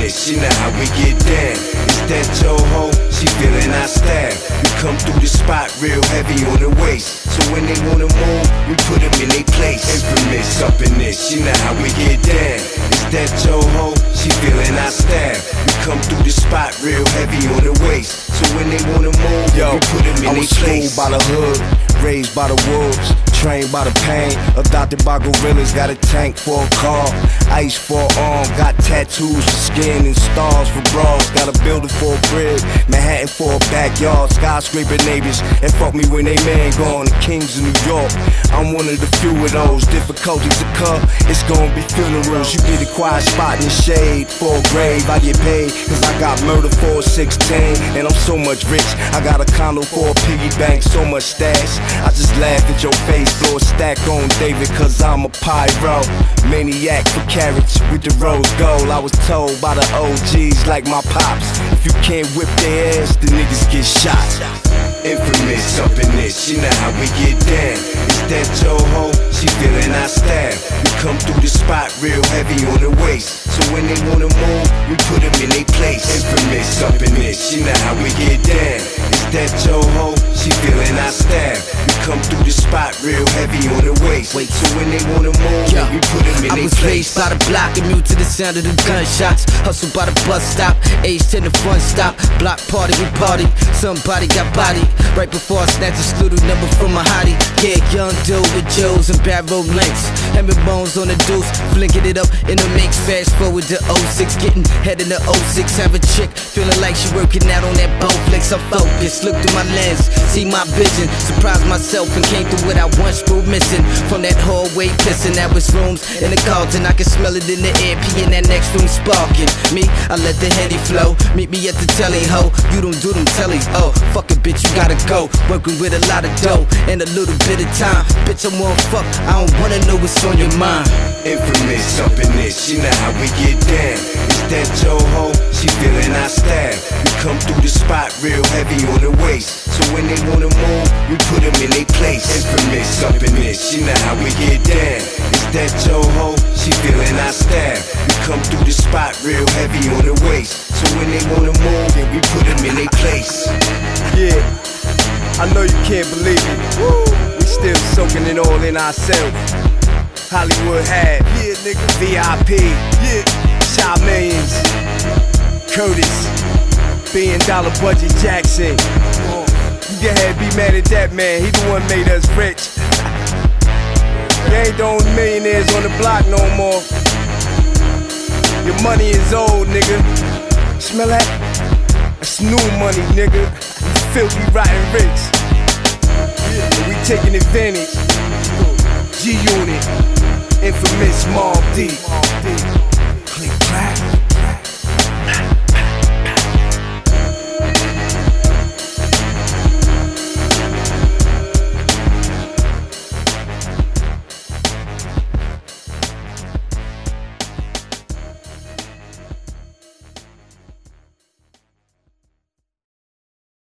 infamous, you know how we get down. Is that your hoe? She feeling our style. We come through the spot real heavy on the waist. So when they wanna move, we put them in their place. Infamous up in this, you know how we get down. Is that your hoe? She feeling our style. We come through the spot real heavy on the waist. So when they wanna move, we put them in their place. By the hood, raised by the wolves, trained by the pain, adopted by gorillas, got a tank for a car, ice for an arm, got tattoos for skin and stars for bras, got a building for a crib, Manhattan for a backyard, skyscraper neighbors, and fuck me when they man gone, the kings of New York, I'm one of the few of those, difficulties occur, it's gonna be funerals, you get a quiet spot in the shade, for a grave, I get paid, cause I got murder for a 16, and I'm so much rich, I got a condo for a piggy bank, so much stash, I just laugh at your face, blow a stack on David cause I'm a pyro, maniac for carrots with the rose gold, I was told by the OGs like my pops, if you can't whip their ass, the niggas get shot. Infamous up in this, you know how we get down. Is that your hoe? She feeling our style. We come through the spot real heavy on the waist. So when they wanna move, we put them in their place. Infamous up in this, you know how we get down. Is that your hoe? She feeling our style. We come through the spot real heavy on the waist. So when they wanna move, we put them in their place. I was raised by the block, immune to the sound of the gunshots. Hustle by the bus stop, age 10 the front stop. Block party, we party. Somebody got body. Right before I snatched a scooter number from a hottie. Yeah, young dude with Joes and barrel lengths. Having bones on the deuce, flicking it up in the mix. Fast forward to 06, getting head in the 06. Have a chick, feeling like she working out on that Bowflex. I'm focused, look through my lens, see my vision. Surprised myself and came through what I once grew missing. From that hallway pissing, that was rooms in the Carlton. I can smell it in the air, pee in that next room sparking. Me, I let the Henny flow. Meet me at the telly, ho. You don't do them tellies, oh. Fuck it, bitch, you gotta go. Working with a lot of dough and a little bit of time. Bitch, I'm one fuck, I don't wanna know what's on your mind. Infamous up in this, you know how we get down. Is that your hoe? She feeling our style. We come through the spot real heavy on the waist. So when they wanna move, we put them in their place. Infamous up in this, you know how we get down. Is that your hoe? She feeling our style. We come through the spot real heavy on the waist. So when they wanna move, we put them in their place. Yeah, I know you can't believe it. Woo. We still soaking it all in ourselves. Hollywood had, yeah, nigga. VIP, yeah. Child Millions, Curtis, $1 billion budget Jackson. You can have be mad at that man, he the one made us rich. You ain't the only millionaires on the block no more. Your money is old, nigga. Smell that? That's new money, nigga. You filthy, rotten rich. We taking advantage. G-Unit, infamous Mobb Deep.